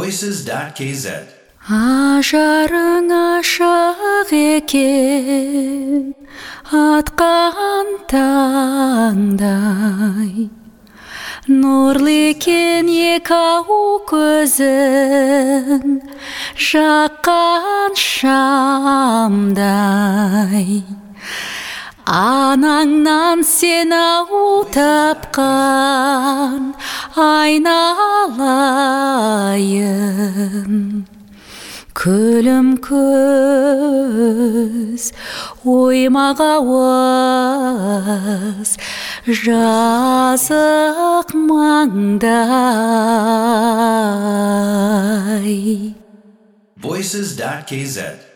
Voices.kz. Ажарың ашық екен, атқан таңдай. Нұрлы екен екі-ау көзің, жаққан шамдай. Анаңнан сен ау тапқан айналайын. Күлім көз, оймаға уыз, жазық маңдай. Voices.kz.